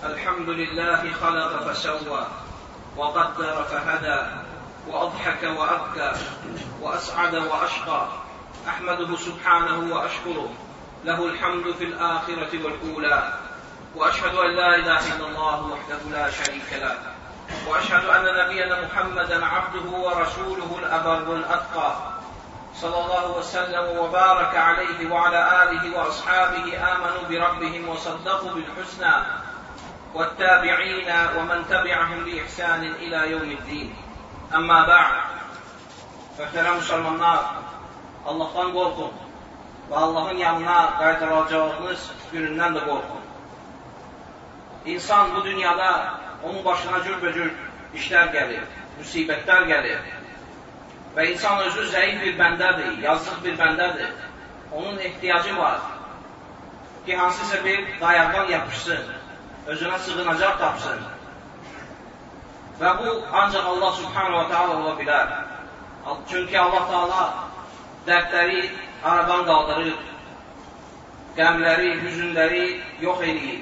الحمد لله خلق فسوى وقدر فهدى وأضحك وأبكى وأسعد وأشقى أحمده سبحانه وأشكره له الحمد في الآخرة والأولى وأشهد أن لا إله إلا الله وحده لا شريك له وأشهد أن نبينا محمدا عبده ورسوله الأبر الأتقى صلى الله وسلم وبارك عليه وعلى آله وأصحابه آمنوا بربهم وصدقوا بالحسنى والتابعين ومن تبعهم بإحسان إلى يوم الدين. Amma ba'd. Möhtərəm müsəlmanlar, Allahdan qorxun və Allahın yanına qaytarılacağınız günündən də qorxun. İnsan bu dünyada onun başına cürbəcür işlər gəlir, müsibətlər gəlir və insan özü zəif bir bəndədir, yazıq bir bəndədir. Onun ehtiyacı var ki, hansısa bir dayaqdan yapışsın, özünə sığınacaq tapsın. Və bu ancaq Allah subhanahu wa ta'ala ola bilər. Çünki Allah ta'ala dərdləri aradan qaldırır, qəmləri, hüzünləri yox edir.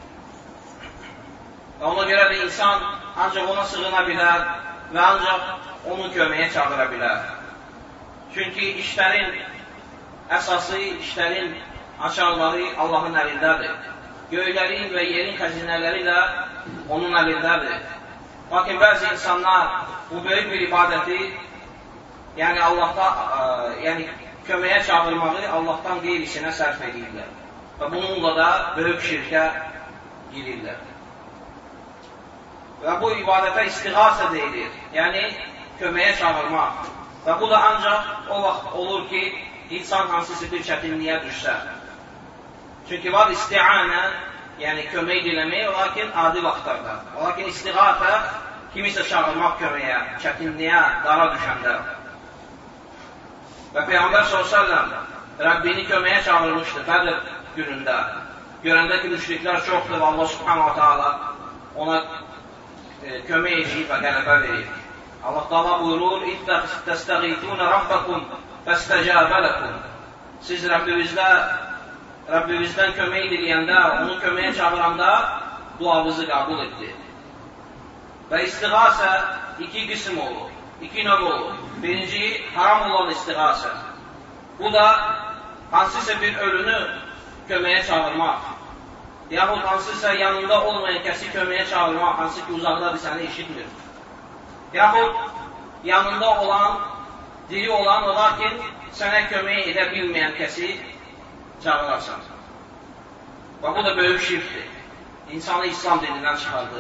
Və ona görə də insan ancaq ona sığına bilər və ancaq onu köməyə çağıra bilər. Çünki işlərin əsası, işlərin açarları Allahın əlindədir. Göylərin və yerin xəzinələri də onun əlindədir. Lakin bəzi insanlar bu böyük bir ibadəti, yəni köməyə çağırmağı Allahdan qeyrisinə sərf edirlər. Və bununla da böyük şirkə girirlər. Və bu ibadətə istiğasə deyilir, yəni köməyə çağırmaq. Və bu da ancaq o vaxt olur ki, insan hansısa bir çətinliyə düşsə. Çünki var isti'anə, yəni kömək diləmək, lakin adi vaxtlarda. Lakin istiğafə kimisə çağırmaq köməyə, çətinliyə, dara düşəndə. Və Peyğəmbər s.ə.v Rəbbini köməyə çağırmışdı Bədr günündə. Görəndə ki, müşriklər çoxdur və Allah subhanahu ta'ala ona kömək edib və qələbə verir. Allah ta'ala buyurur, İttəstəğitûnə rabbəkum fəstəcəbə ləkum. Siz Rəbbimizdən kömək diləyəndə, onu köməyə çağıranda duavızı qəbul etdi. Və istiğasə iki qism olur, iki növ olur. Birinci, haram olan istiğasə. Bu da hansısa bir ölünü köməyə çağırmaq. Yaxud hansısa yanında olmayan kəsi köməyə çağırmaq, hansı ki uzaqdadır, səni eşitmir. Yaxud yanında olan, diri olan, lakin sənə kömək edə bilməyən kəsi çağırarsan. Və bu da böyük şirkdir. İnsanı İslam dinindən çıxardır.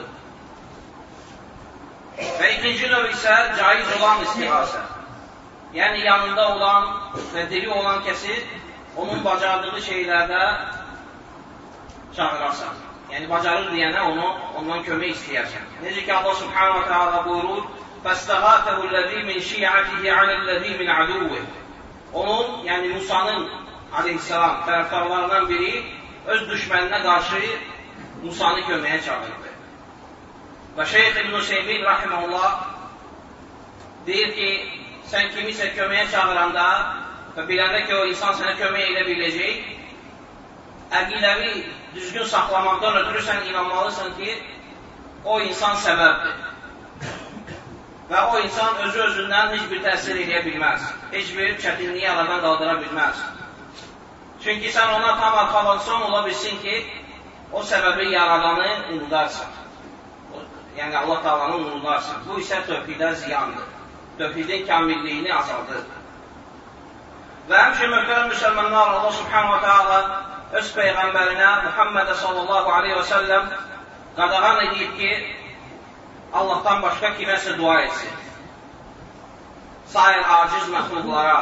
Və ikinci növ isə caiz olan istiğasə. Yəni yanında olan və diri olan kəsi onun bacardığı şeylərdə çağırarsan. Yəni bacarır deyənə ondan kömək istəyərsən. Necə ki Allah subhanahu wa ta'ala buyurur, فَاسْتَغَاثَهُ الَّذ۪ي مِنْ شِيعَتِهِ عَلَى الَّذ۪ي مِنْ عَدُوِّهِ. Onun, yəni Musa'nın aleyhisselam tərəfdarlarından biri öz düşməninə qarşı Musanı köməyə çağırdı. Və Şeyx İbn-i Hüseymin rahiməhullah deyir ki, sən kimisə köməyə çağıranda və biləndə ki, o insan sənə kömək edə biləcək, əqidəvi düzgün saxlamaqdan ötürü sən inanmalısan ki, o insan səbəbdir. Və o insan özü-özündən heç bir təsir edə bilməz, heç bir çətinliyi aradan qaldıra bilməz. Çünki sən ona tam arxalansan, ola bilsin ki, o səbəbi yaradanı unudarsan. Yəni Allah Taala'nı unudarsan. Bu isə tövhidə ziyandır. Tövhidin kamilliyini azaldır. Və həmçinin möhtərəm müsəlmanlar, Allah subhanahu wa ta'ala öz Peyğəmbərinə Muhammedə sallallahu aleyhi və səlləm qadağan edib ki, Allahdan başqa kiməsə dua etsin. Sair aciz məxluqlara.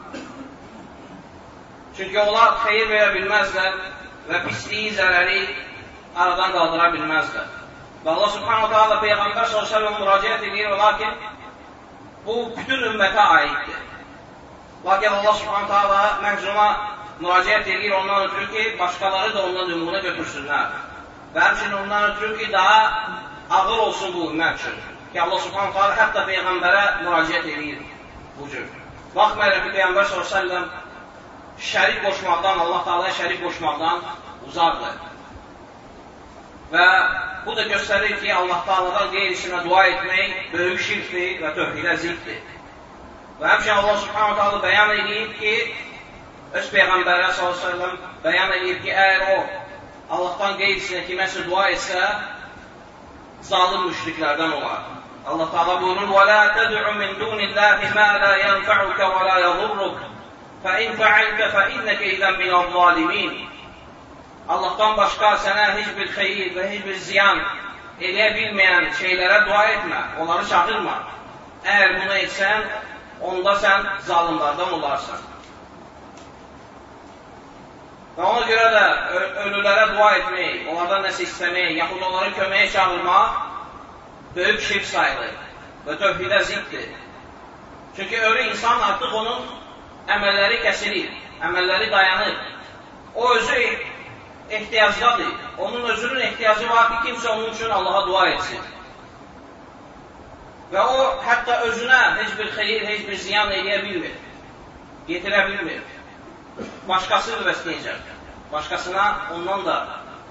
Çünki onlar xeyir verə bilməzlər və pisliyi, zərəri aradan qaldıra bilməzlər. Və Allah subhanahu ta'ala Peyğəmbər s.ə.v müraciət edir, lakin bu bütün ümmətə aiddir. Lakin Allah subhanahu ta'ala məhzuma müraciət edir ondan ötürü ki, başqaları da ondan ümumuna götürsünlər. Və həmçinin ondan ötürü ki, daha ağır olsun bu ümmət üçün. Ki Allah subhanahu ta'ala hətta Peyğəmbərə müraciət edir bu cür. Baxmayaraq ki, Peyğəmbər s.ə.v şərik qoşmaqdan, Allah Teala'ya şərik qoşmaqdan uzaqdır. Və bu da göstərir ki, Allah Teala'dan qeyrisinə dua etmək böyük şirkdir və tövhidə ziddir. Və həmçinin Allah Subhanahu Teala bəyan edib ki, öz Peyğəmbərə s.ə.v bəyan edib ki, əgər o Allahdan qeyrisinə kiməsə dua etsə, zalim müşriklərdən olar. Allah Teala buyurur: وَلَا تَدْعُ مِنْ دُونِ اللّٰهِ مَا لَا يَنْفَعُكَ وَلَا يَضُرُّكَ فَإِنْ فَعَلْتَ فَإِنَّكَ إِذًا مِنَ الظَّالِمِينَ. Allahdan başqa sənə heç bir xeyir və heç bir ziyan eləyə bilməyən şeylərə dua etmə, onları çağırma. Əgər bunu etsən, onda sən zalimlardan olarsan. Və ona görə də ölülərə dua etmək, onlardan nəsə istəmək, yaxud onları köməyə çağırmaq böyük şirk sayılır və tövhidə ziddir. Çünki ölü insan artıq onun əməlləri kəsilir, əməlləri dayanır. O özü ehtiyacdadır. Onun özünün ehtiyacı var ki, kimsə onun üçün Allaha dua etsin. Və o, hətta özünə heç bir xeyir, heç bir ziyan eləyə bilmir, getirə bilmir. Başqası vəsləyəcək. Başqasına ondan da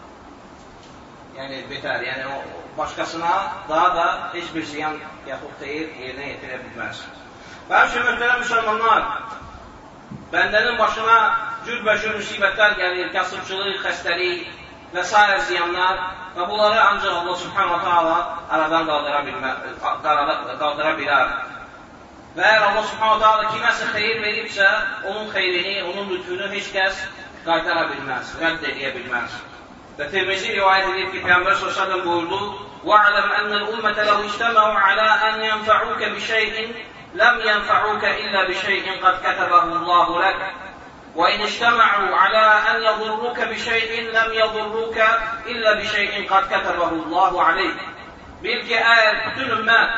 betər, başqasına daha da heç bir ziyan yaxud xeyir yerinə yetirə bilməz. Və həmçinin möhtərəm müsəlmanlar, bəndənin başına cürbəcür müsibətlər gəlir, kasıbçılıq, xəstəlik və s. ziyanlar və bunları ancaq Allah Subhanahu Teala aradan qaldıra bilər. Və əgər Allah Subhanahu Teala kiməsə xeyir veribsə, onun xeyrini, onun lütfünü heç kəs qaytara bilməz, rədd edə bilməz. Və Tirmizi rivayət edib ki, Peyğəmbər s.ə.v buyurdu: وَعْلَمْ أَنَّ الْأُمَّةَ لَوْ اجْتَمَعُوا عَلَى أَنْ يَنْفَعُوكَ بِشَيْءٍ لَمْ يَنْفَعُوكَ إِلَّا بِشَيْءٍ قَدْ كَتَبَهُ اللَّهُ لَكَ وَإِنِ اجْتَمَعُوا عَلَى أَنْ يَضُرُّوكَ بِشَيْءٍ لَمْ يَضُرُّوكَ إِلَّا بِشَيْءٍ قَدْ كَتَبَهُ اللَّهُ عَلَيْكَ. Bil ki, əgər bütün ümmət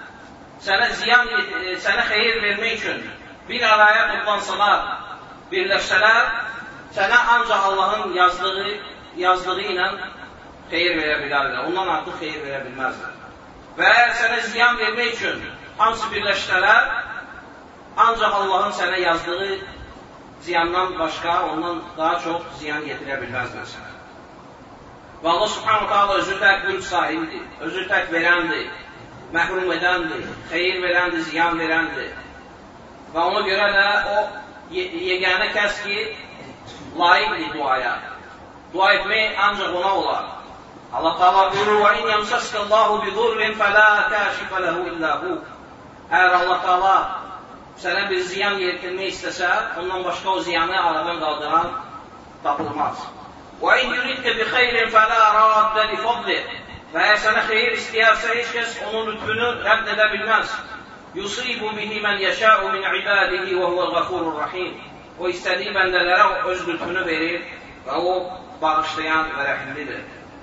sənə xeyir vermək üçün bir araya toplansalar, birləşsələr, sənə ancaq Allahın yazdığı ilə xeyir verə bilərlər. Ondan artıq xeyir verə bilməzlər. Və əgər sənə ziyan vermək üçün hamısı birləşsələr, ancaq Allahın sənə yazdığı ziyandan başqa, ondan daha çox ziyan yetirə bilməzlər sənə. Və Allah Subhanahu Teala özü tək mülk sahibidir, özü tək verəndir, məhrum edəndir, xeyir verəndir, ziyan verəndir. Və ona görə də o yeganə kəs ki, layiqdir duaya. Dua etmək ancaq ona olar. Allah Teala buyurur: وَاِنْ يَمْسَسْكَ اللّٰهُ بِضُرٍّ فَلَا كَاشِفَ لَهُ إِلَّا هُ. Əgər Allah Teala sənə bir ziyan yetirmək istəsə, ondan başqa o ziyanı aradan qaldıran tapılmaz. وَاِنْ يُرِدْكَ بِخَيْرٍ فَلَا رَادَّ لِفَضْلِهِ. Və əgər sənə xeyir istəyərsə, heç kəs onun lütfünü rədd edə bilməz. يُصِيبُ بِهِ مَنْ يَشَاءُ مِنْ عِبَادِهِ وَهُوَ الْغَفُورُ الرَّحِيمُ. O istədiyi bəndələrə öz lütfünü verir və o bağışlayan və rəhimlidir.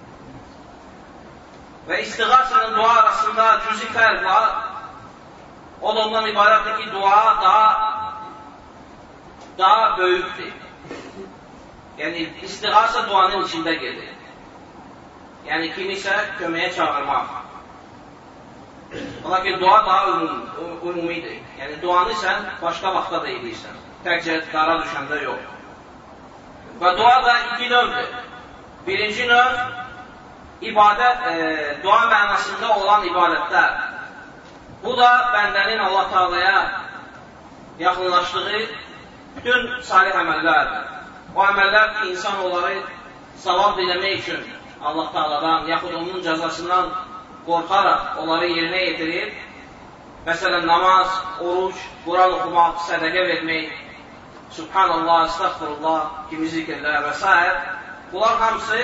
Və istiğasanın dua arasında cüzi fərq var. O da ondan ibarətdir ki, dua daha böyükdür. Yəni, istiğasa duanın içində gedir. Yəni, kimisə köməyə çağırmaq. Ola ki, dua daha ümumidir. Yəni, duanı sən başqa vaxtda da edirsən. Təkcə dara düşəndə yox. Və dua da iki növdür. Birinci növ, dua mənasında olan ibadətlər. Bu da bəndənin Allah Teala'ya yaxınlaşdığı bütün salih əməllərdir. O əməllər ki, insan onları savab diləmək üçün Allah Teala'dan, yaxud onun cəzasından qorxaraq onları yerinə yetirir. Məsələn, namaz, oruç, Quran oxumaq, sədəqə vermək, Subhanallah, Estağfurullah kimi zikirlər və s. Bunlar hamısı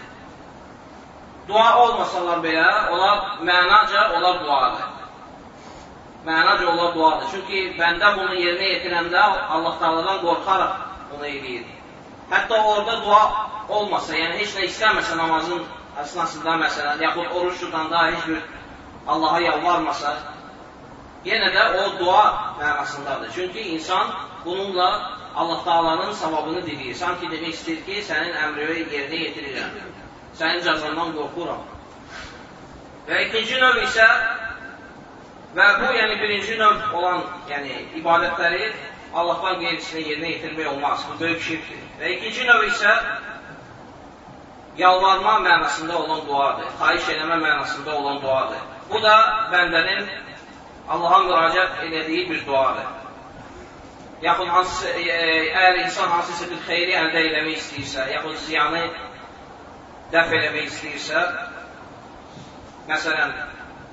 dua olmasalar belə, mənaca onlar duadır. Mənaca onlar duadır. Çünki bəndə bunu yerinə yetirəndə Allah Teala'dan qorxaraq bunu eləyir. Hətta orada dua olmasa, yəni heç nə istəməsə namazın əsnasında məsələn, yaxud oruç tutanda heç bir Allaha yalvarmasa, yenə də o dua mənasındadır. Çünki insan bununla Allah Teala'nın savabını diləyir. Sanki demək istəyir ki, sənin əmrini yerinə yetirirəm. Sənin cəzandan qorxuram. Və ikinci növ isə, və bu birinci növ olan ibadətləri Allahdan qeyrisinə yerinə yetirmək olmaz. Bu böyük şirkdir. Və ikinci növ isə yalvarma mənasında olan duadır, xahiş eləmə mənasında olan duadır. Bu da bəndənin Allaha müraciət elədiyi bir duadır. Yaxud əgər insan hansısa bir xeyri əldə eləmək istəyirsə, yaxud ziyanı dəf eləmək istəyirsə, məsələn,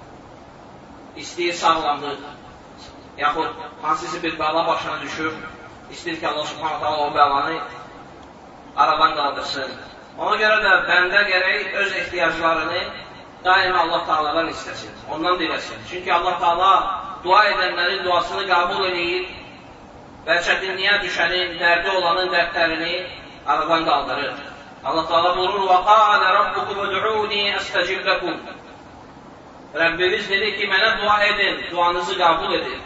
istəyir sağlamlıq, yaxud hansısa bir bəla başına düşür, istəyir ki, Allah subhanahu ta'ala o bəlanı aradan qaldırsın. Ona görə də bəndə gərək öz ehtiyaclarını daima Allah Teala'dan istəsin, ondan diləsin. Çünki Allah Teala dua edənlərin duasını qəbul edir və çətinliyə düşənin, dərdi olanın dərdlərini aradan qaldırır. Allah Teala buyurur: وَقَالَ رَبُّكُمْ اُدْعُونِي أَسْتَجِبْ لَكُمْ. Rəbbimiz dedi ki, mənə dua edin, duanızı qəbul edin.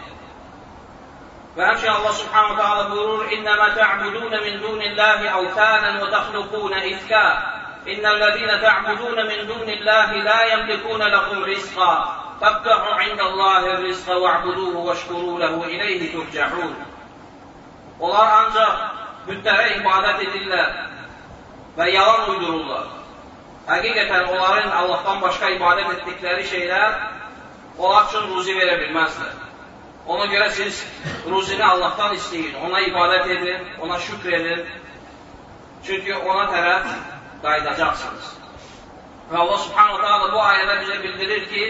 Və həmçə Allah subhanahu ta'ala buyurur: İnnəmə tə'budunə min dunillahi əvtənən və təxluqunə ifkə. İnnəl-ləzīnə tə'budunə min dunillahi la yəmlikunə ləkum rizqa. Fəbtəhu indəllahi rizqa və'buduhu vəşkuru ləhu iləyhi turcəhun. Onlar ancaq bütlərə ibadət edirlər və yalan uydururlar. Həqiqətən onların Allahdan başqa ibadət etdikləri şeylər onlar üçün ruzi verə bilməzlər. Ona görə siz ruzini Allahdan istəyin, ona ibadət edin, ona şükr edin. Çünki ona tərəf qayıdacaqsınız. Və Allah subhanahu ta'ala bu ayədə bizə bildirir ki,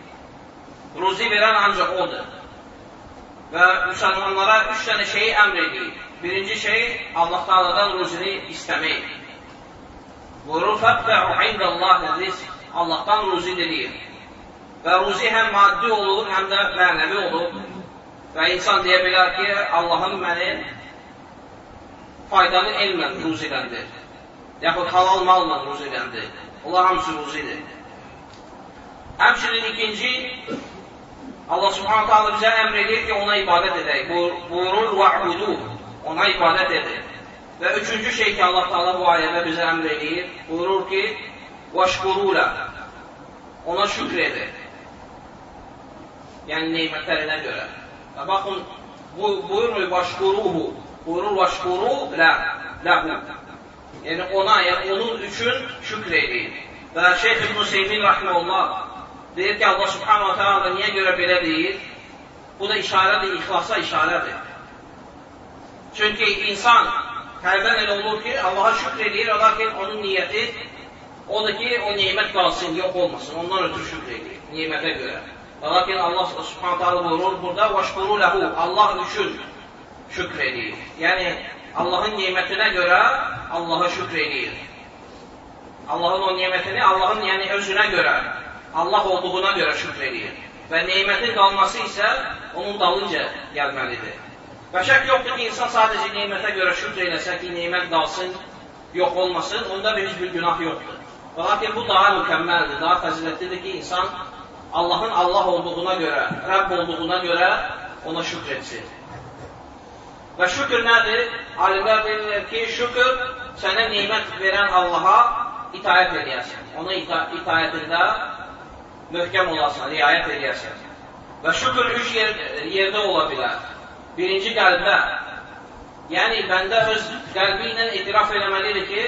ruzi verən ancaq odur. Və müsəlmanlara 3 dənə şeyi əmr edir. Birinci şey, Allah Teala'dan ruzini istəmək. Buyurur, fəbtə'u indəllahi rizq. Allahdan ruzi dilir. Və ruzi həm maddi olur, həm də mənəvi olur. Və insan deyə bilər ki, Allahın məni faydalı elmlə ruziləndir. Yaxud halal malla ruziləndir. Allah hamısı ruzidir. Həmçinin ikinci, Allah subhanahu ta'ala bizə əmr edir ki, ona ibadət edək. Buyurur, və'buduh. Ona ibadət edir. Və üçüncü şey ki, Allah Teala bu ayədə bizə əmr edir, buyurur ki, vəşkurulə. Ona şükr edir. Yəni, neymətlərinə görə. Və baxın, buyurur vəşkuruhu. Buyurur vəşkuru ləhu. Yəni, ona, yəni onun üçün şükr edir. Və Şeyh İbn Hüseymin rəhməlullah deyir ki, Allah subhanahu ta'ala niyə görə belə deyir? Bu da işarədir, ixlasa işarədir. Çünki insan qəlbən elə olur ki, Allaha şükr edir, lakin onun niyyəti odur ki, o neymət qalsın, yox olmasın, ondan ötürü şükr edir, neymətə görə. Lakin Allah subhanahu ta'ala buyurur burada, وَشْكُرُوا لَهُ. Allah üçün şükr edir. Yəni, Allahın neymətinə görə Allaha şükr edir. Allahın o neymətini, Allahın yəni özünə görə, Allah olduğuna görə şükr edir. Və neymətin qalması isə onun dalınca gəlməlidir. Və şək yoxdur ki, insan sadəcə neymətə görə şükr eləsə ki, neymət qalsın, yox olmasın, onda heç bir günah yoxdur. Lakin bu daha mükəmməldir, daha fəzilətlidir ki, insan Allahın Allah olduğuna görə, Rəbb olduğuna görə ona şükr etsin. Və şükür nədir? Alimlər deyirlər ki, şükür sənə neymət verən Allaha itaət edəyəsən. Ona itaətində möhkəm olasan, riayət edəyəsən. Və şükür 3 yerdə ola bilər. Birinci qəlbdə, yəni bəndə öz qəlbi ilə etiraf eləməlidir ki,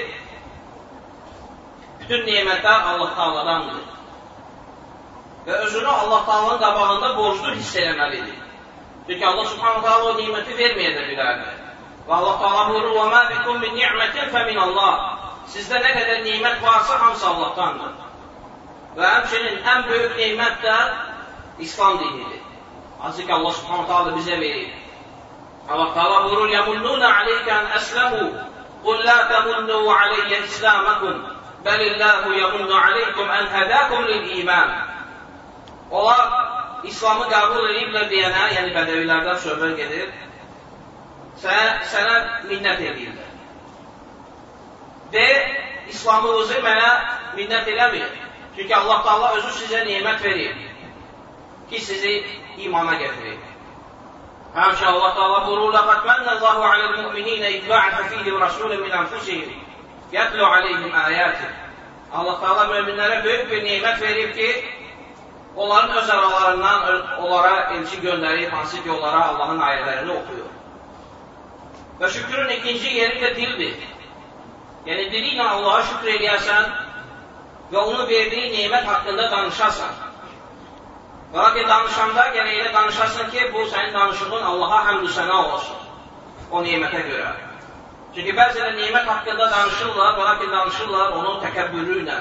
bütün neymətlər Allah Teala'dandır. Və özünü Allah Teala'nın qabağında borclu hiss eləməlidir. Çünki Allah subhanahu ta'ala o neyməti verməyə də bilərdir. Və Allah Teala buyurur, وَمَا بِكُمْ مِنْ نِعْمَةٍ فَمِنَ اللّٰهِ. Sizdə nə qədər neymət varsa, hamısı Allah'tandır. Və həmçinin ən böyük neymət də İslam dinidir. Azı ki, Allah subhanahu ta'ala bizə verir. Allah Teala buyurur, يَمُنُّونَ عَلَيْكَ أَنْ أَسْلَمُوا قُلْ لَا تَمُنُّوا عَلَيَّ إِسْلَامَكُمْ بَلِ اللّٰهُ يَمُنُّ عَلَيْكُمْ أَنْ هَدَاكُمْ لِلْإِيمَانِ. Onlar İslamı qəbul ediblər deyənə, yəni bədəvilərdən söhbət gedir, sənə minnət edirlər. De, İslamınızı mənə minnət eləmir. Çünki Allah Teala özü sizə neymət verir ki, sizi imana getirir. Həmçə Allah Teala buyurur, لَقَدْ مَنَّ اللّٰهُ عَلَى الْمُؤْمِنِينَ إِذْ بَعَثَ فِيهِمْ رَسُولًا مِنْ أَنْفُسِهِمْ يَتْلُو عَلَيْهِمْ آيَاتِهِ. Allah Teala möminlərə böyük bir neymət verir ki, onların öz aralarından onlara elçi göndərir, hansı ki, onlara Allahın ayələrini oxuyur. Və şükrün ikinci yeri də dildir. Yəni, dili ilə Allaha şükür eləyəsən və onun verdiyi nemət haqqında danışasan. Və ki, danışanda gərək elə danışasan ki, bu sənin danışığın Allaha həmdü sənə olsun, o nemətə görə. Çünki bəzən nemət haqqında danışırlar, və ki, danışırlar onun təkəbbürü ilə,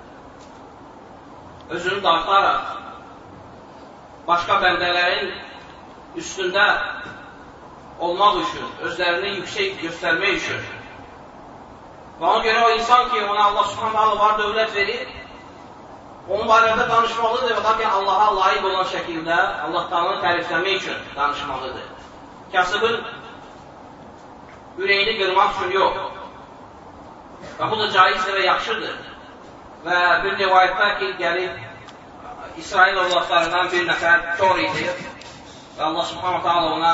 özünü dartaraq, başqa bəndələrin üstündə olmaq üçün, özlərini yüksək göstərmək üçün. Və ona görə o insan ki, ona Allah subhanahu var dövlət verir, onun barədə danışmalıdır və ki, Allaha layiq olan şəkildə Allah Taala'nı tərifləmək üçün danışmalıdır. Kasıbın ürəyini qırmaq üçün yox. Və bu da caizdir və yaxşıdır. Və bir rivayətdə ki, gəlib İsrail övladlarından bir nəfər kör idi və Allah subhanahu ona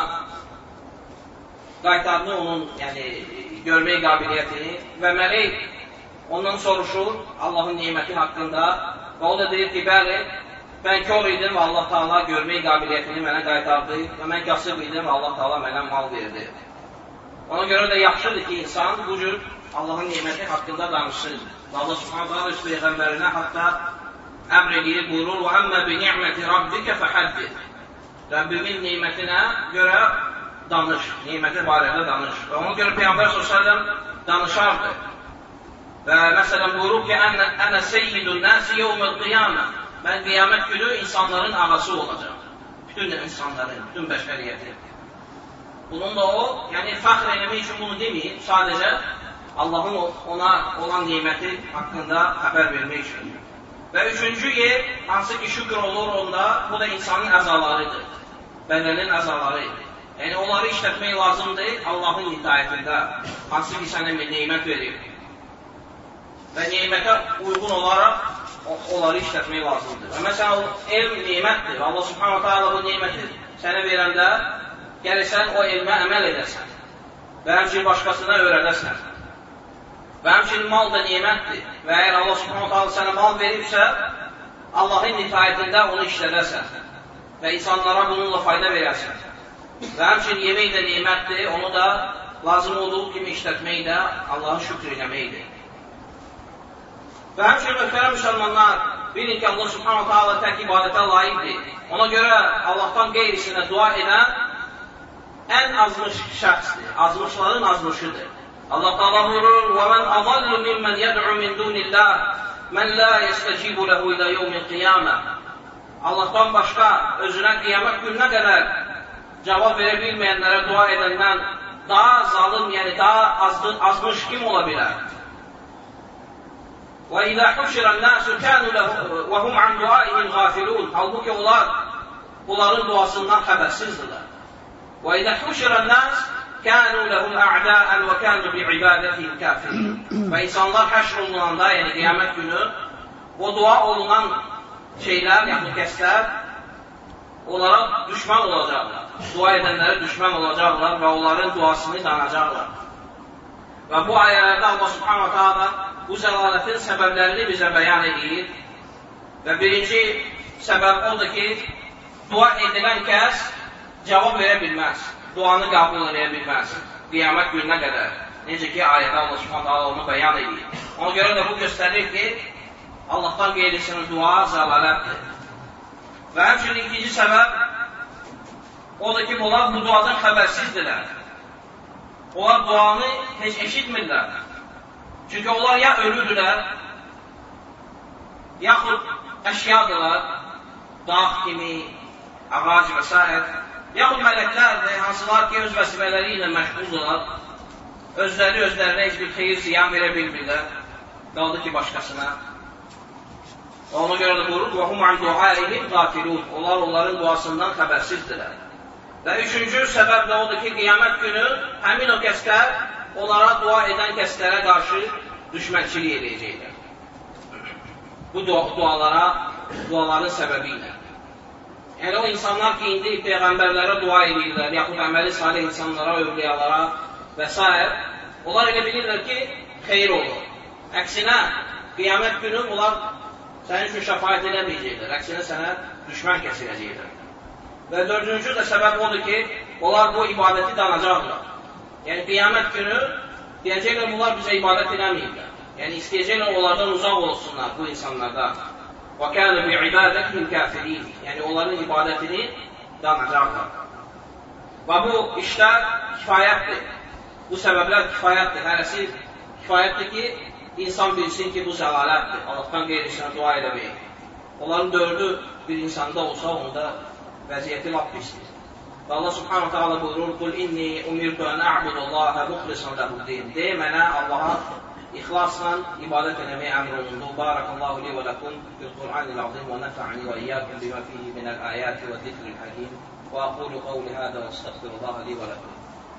qaytardı onun görmək qabiliyyətini və mələk ondan soruşur Allahın neməti haqqında və o da deyir ki, bəli, mən kör idim və Allah Taala görmək qabiliyyətini mənə qaytardı və mən kasıb idim və Allah Taala mənə mal verdi. Ona görə də yaxşıdır ki, insan bu cür Allahın neməti haqqında danışsın. Allah subhanahu öz peyğəmbərinə hətta əmr edir, buyurur və əmmə bi ni'məti rabbikə fəhəddid. Rəbbimin nemətinə görə danış, neməti barədə danış. Və ona görə Peyğəmbər s.ə.v danışardı. Və məsələn buyurub ki, ənə seyyidun nəsi yevməl qiyamə. Mən qiyamət günü insanların ağası olacaq. Bütün insanların, bütün bəşəriyyətin. Bunun da o, fəxr eləmək üçün bunu deməyib, sadəcə Allahın ona olan neməti haqqında xəbər vermək üçün. Və üçüncü yer, hansı ki şükür olur onda, bu da insanın əzalarıdır. Bədənin əzalarıdır. Yəni, onları işlətmək lazımdır Allahın itaətində, hansı ki sənə bir neymət verir. Və neymətə uyğun olaraq onları işlətmək lazımdır. Və məsələn, elm neymətdir. Allah subhanahu ta'ala bu neyməti sənə verəndə gəlirsən o elmə əməl edəsən və həmçinin başqasına öyrədəsən. Və həmçinin mal da neymətdir. Və əgər Allah subhanahu ta'ala sənə mal veribsə, Allahın itaətində onu işlədəsən və insanlara bununla fayda verəsən. Və həmçinin yemək də neymətdir, onu da lazım olduğu kimi işlətmək də Allah'a şükür eləməkdir. Və həmçinin möhtərəm müsəlmanlar, bilin ki, Allah subhanahu ta'ala tək ibadətə layiqdir. Ona görə Allahdan qeyrisinə dua edən ən azmış şəxsdir, azmışların azmışıdır. Allah Taala buyurur: "Və men azallu mimmen yed'u min dunillah, men la yestecibu lehu ila yevmil qiyamah." Allahdan başqa özünə qiyamət gününə qədər cavab verə bilməyənlərə dua edəndən daha zalim, yəni daha azmış kim ola bilər? Və izə huşirən nəsu kənu və hum an duaihim gafilun. Halbuki onlar onların duasından xəbərsizdirlər. Və izə huşirən nəs kənu ləhum a'dəən və kənu bi'ibadətihim kafirin. Və insanlar həşr olunanda, yəni qiyamət günü, o dua olunan şeylər, yəni kəslər, onlara düşman olacaqlar. Dua edənlərə düşman olacaqlar və onların duasını danacaqlar. Və bu ayələrdə Allah subhanahu ta'ala bu zəlalətin səbəblərini bizə bəyan edir. Və birinci səbəb odur ki, dua edilən kəs cavab verə bilməz, duanı qəbul edə bilməz qiyamət gününə qədər. Necə ki, ayədə Allah subhanahu ta'ala onu bəyan edir. Ona görə də bu göstərir ki, Allahdan qeyrisinin dua zəlalətdir. Və həmçinin ikinci səbəb odur ki, onlar bu duadan xəbərsizdirlər. Onlar duanı heç eşitmirlər. Çünki onlar ya ölüdürlər, yaxud əşyadırlar, dağ kimi, ağac və s. Yaxud mələklərdir, hansılar ki, öz vəsibələri ilə məşğuldurlar, özlərinə heç bir xeyir ziyan verə bilmirlər, qaldı ki, başqasına. Və ona görə də buyurur, وَهُمْ عَنْ دُعَائِهِمْ غَافِلُونَ. Onlar onların duasından xəbərsizdirlər. Və üçüncü səbəb də odur ki, qiyamət günü həmin o kəslər onlara dua edən kəslərə qarşı düşmənçilik edəcəklər. Bu duaların səbəbi ilə. Yəni o insanlar ki, indi peyğəmbərlərə dua edirlər, yaxud əməli salih insanlara, övliyalara və s. Onlar elə bilirlər ki, xeyir olur. Əksinə, qiyamət günü onlar sənin üçün şəfaət edəməyəcəklər, əksinə sənə düşmən kəsiləcəklər. Və dördüncü də səbəb odur ki, onlar bu ibadəti danacaqlar. Yəni qiyamət günü deyəcəklər, bunlar bizə ibadət eləməyiblər. Yəni, istəyəcəklər, onlardan uzaq olsunlar bu insanlardan. وَكَانَ بِعِبَادَتِهِمْ كَافِرِينَ Yəni, onların ibadətini danacaqlar. Və bu işlər kifayətdir. Bu səbəblər kifayətdir. Hərəsi kifayətdir ki, insan bilsin ki, bu zəlalətdir. Allahdan qeyrisinə dua eləmək. Onların dördü bir insanda olsa, onda vəziyyəti lap pisdir. Və Allah subhanahu ta'ala buyurur, قُلْ إِنِّي أُمِرْتُ أَنْ أَعْبُدَ اللّٰهَ مُخْلِصًا لَهُ الدِّينَ Deyə mənə Allaha ixlasla ibadət eləməyə əmr olundu. Barakallahu li və lakum fil-Qur'anil azim və nafa'ani və iyyakum bima fihi minəl ayati və zikril hakim və aqulu qawli hada və estağfirullaha li və lakum.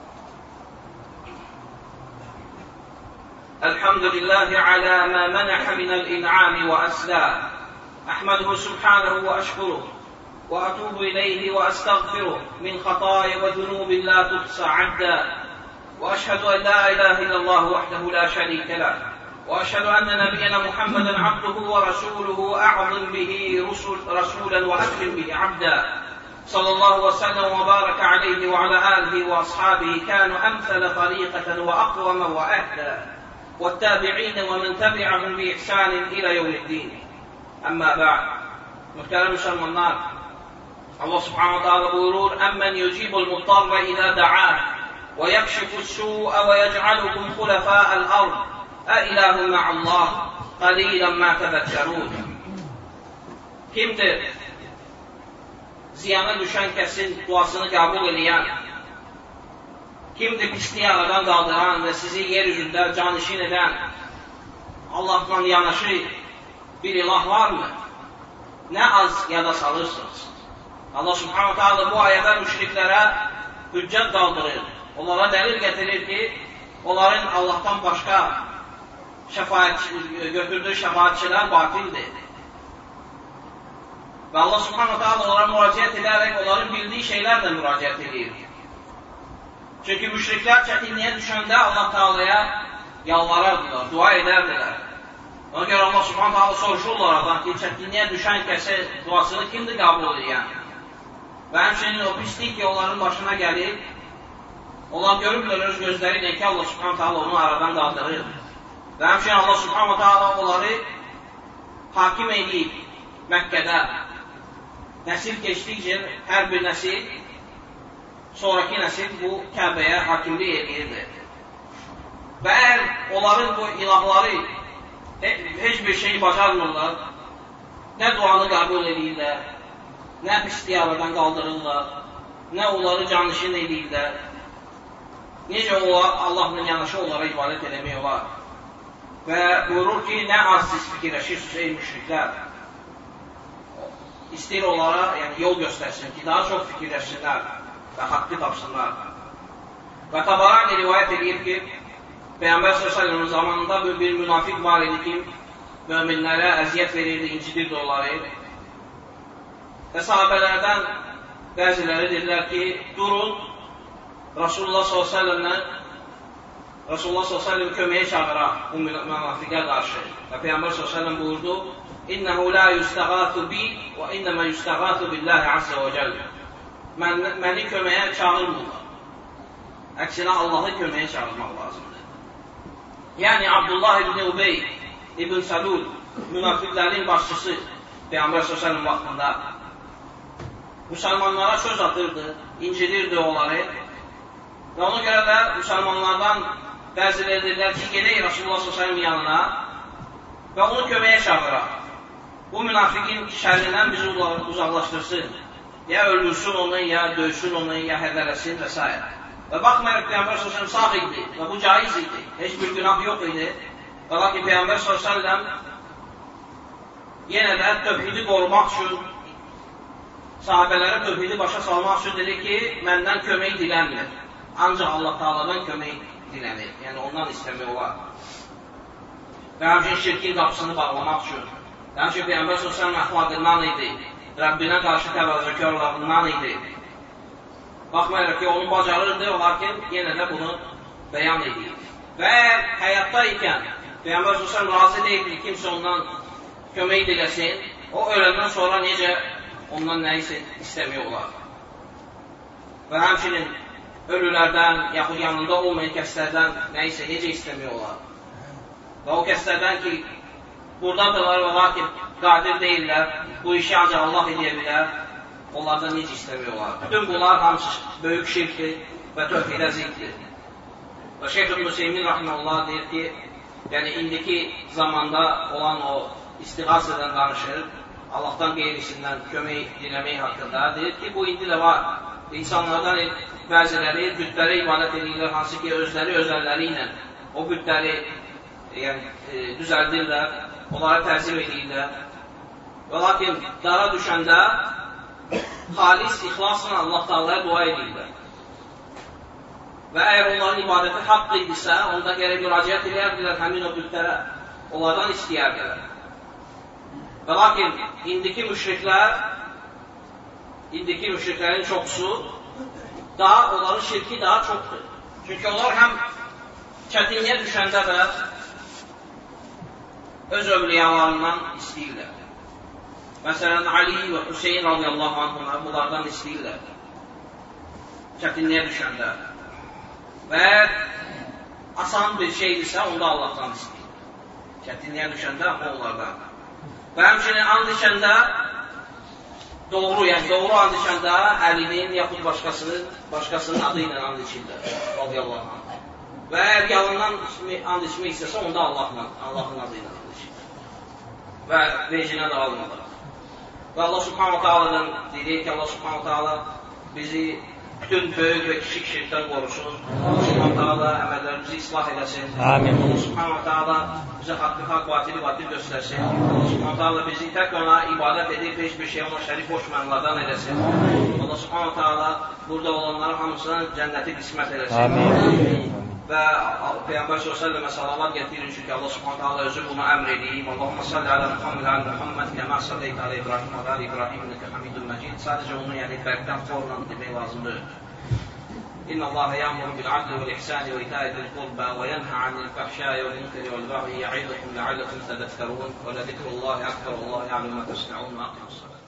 Elhamdülillahi ala ma menaha minel in'ami və asla. Ahmaduhu subhanahu və ashkuruhu وأتوب إليه وأستغفره من خطايا وذنوب لا تحصى عدا وأشهد أن لا إله إلا الله وحده لا شريك له وأشهد أن نبينا محمدا عبده ورسوله أعظم به رسولا وأكرم به عبدا صلى الله وسلم وبارك عليه وعلى آله وأصحابه كانوا أمثل طريقة وأقوم وأهدى والتابعين ومن تبعهم بإحسان إلى يوم الدين أما بعد محترم مسلمانlar Allah subhanahu wa ta'ala buyurur Əmmən yücibul muttarra idə da'ah və yəkşifus su'a və yəc'alukum xulafa'əl ard Əiləhum ma'allah qalilən mə təbəkkərun Kimdir? Ziyana düşən kəsin duasını qəbul edən Kimdir pisliyi aradan qaldıran və sizi yer üzündə canişin edən Allahla yanaşı bir ilah varmı? Nə az yada salırsınız? Allah subhanahu ta'ala bu ayədə müşriklərə hüccət qaldırır. Onlara dəlil gətirir ki, onların Allahdan başqa götürdüyü şəfaatçilər batildir. Və Allah subhanahu ta'ala onlara müraciət edərək, onların bildiyi şeylərlə müraciət edir. Çünki müşriklər çətinliyə düşəndə Allah ta'alaya yalvarardılar, dua edərdilər. Ona görə Allah subhanahu ta'ala soruşurlar adam ki, çətinliyə düşən kəsə duasını kimdir qəbul edən? Və həmçinin o pislik ki, onların başına gəlir, onlar görürlər öz gözləri ilə ki, Allah subhanahu ta'ala onu aradan qaldırır. Və həmçinin Allah subhanahu ta'ala onları hakim edib Məkkədə. Nəsil keçdikcə hər bir nəsil, sonraki nəsil bu Kəbəyə hakimlik edirdi. Və əgər onların bu ilahları heç bir şey bacarmırlar, nə duanı qəbul edirlər, nə pisliyi aradan qaldırırlar, nə onları canişin edirlər, necə Allahla yanaşı onlara ibadət eləmək olar. Və buyurur ki, nə az siz fikirləşirsiniz ey müşriklər, istəyir onlara yol göstərsin ki, daha çox fikirləşsinlər və haqqı tapsınlar. Və Tabarani rivayət edir ki, Peyğəmbər s.ə.v-in zamanında bir münafiq var idi ki, möminlərə əziyyət verirdi, incidirdi onları. Və sahabələrdən bəziləri dedilər ki, durun, Rasulullah s.ə.v köməyə çağıraq bu münafiqə qarşı. Və Peyğəmbər s.ə.v buyurdu, İnnəhu la yüstəğatü bi və innəmə yüstəğatü billahi azsə və cəllə. Məni köməyə çağırmırlar. Əksinə Allahı köməyə çağırmaq lazımdır. Yəni, Abdullah ibn Ubey ibn Salul, münafiqlərin başçısı Peyğəmbər s.ə.v vaxtında müsəlmanlara söz atırdı, incidirdi onları və ona görə də müsəlmanlardan bəziləri dedilər ki, gedək Rasulullah s.ə.v yanına və onu köməyə çağıraq. Bu münafiqin şərrindən bizi uzaqlaşdırsın. Ya öldürsün onu, ya döysün onu, ya hədələsin və s. Və baxmayaraq Peyğəmbər s.ə.v sağ idi və bu caiz idi. Heç bir günah yox idi. Və lakin Peyğəmbər s.ə.v yenə də tövhidi qorumaq üçün sahabələrə tövhidi başa salmaq üçün dedi ki, məndən kömək dilənmir. Ancaq Allah Taala'dan kömək dilənir. Yəni ondan istəmək olar. Və həmçinin şirkin qapısını bağlamaq üçün. Həmçinin Peyğəmbər s.ə.v əxlaqından idi. Rəbbinə qarşı təvəzzökarlarından idi. Baxmayaraq ki, onu bacarırdı, lakin yenə də bunu bəyan edir. Və həyatda ikən Peyğəmbər s.ə.v razı deyildi, kimsə ondan kömək diləsin, o öləndən sonra necə ondan nəyisə istəmək olar. Və həmçinin ölülərdən, yaxud yanında olmayan kəslərdən nəyisə necə istəmək olar? Və o kəslərdən ki, buradadırlar və lakin qadir deyirlər, bu işi ancaq Allah edə bilər, onlardan necə istəmək olar? Bütün bunlar hamısı böyük şirkdir və tövhidə ziddir. Və Şeyh İbn Hüseymin rahimehullah deyir ki, yəni indiki zamanda olan o istiğasədən danışır, Allahdan qeyrisindən kömək diləmək haqqında deyir ki, bu indi də var. İnsanlardan bəziləri bütlərə ibadət edirlər, hansı ki, özləri ilə o bütləri düzəldirlər, onlara təzim edirlər. Və lakin dara düşəndə xalis, ixlasla Allah Taala'ya dua edirlər. Və əgər onların ibadəti haqq idisə, onda gərək müraciət edərdilər həmin o bütlərə, onlardan istəyərdilər. Və lakin indiki müşriklərin çoxusu onların şirki daha çoxdur. Çünki onlar həm çətinliyə düşəndə də öz övliyalarından istəyirlər. Məsələn, Ali və Hüseyin radiyallahu anhına bunlardan istəyirlər. Çətinliyə düşəndə. Və asan bir şeydirsə, onda Allahdan istəyir. Çətinliyə düşəndə amma onlardan. Və həmçinin and içəndə doğru and içəndə əlinin yaxud başqasının adı ilə and içirlər. Radiyallahu anh. Və əgər yalından and içmək istəsə, onda Allahın adı ilə and içirlər. Və vecinə də almadır. Və Allah subhanahu ta'aladan deyirik ki, Allah subhanahu ta'ala bizi bütün böyük və kiçik şirkdən qorusun. Allah subhanahu ta'ala əməllərimizi islah edəsin. Amin. Allah subhanahu ta'ala bizə haqqı haqq, batili göstərsin. Allah subhanahu ta'ala bizi tək ona ibadət edib, heç bir şey ona şərif qoşmayanlardan edəsin. Allah subhanahu ta'ala burada olanların hamısına cənnəti qismət edəsin. Amin. Və Peyğəmbər s.ə.və salavat gətirir, çünki Allah subhanahu ta'ala özü bunu əmr edib. Allahumma salli ala Muhammed kəmə salleyt ala İbrahim və ala İbrahim innəkə hamidun məcid. Sadəcə onu bərkdən forla demək lazımdır. İnna Allaha ya'muru bil adli vel ihsani və ita'i zil qurba və yenha anil fahşai vel munkari vel baghi ya'idukum la'allakum tadhakkarun və la zikrullahi akbar. Allahu ya'lamu ma tasna'un.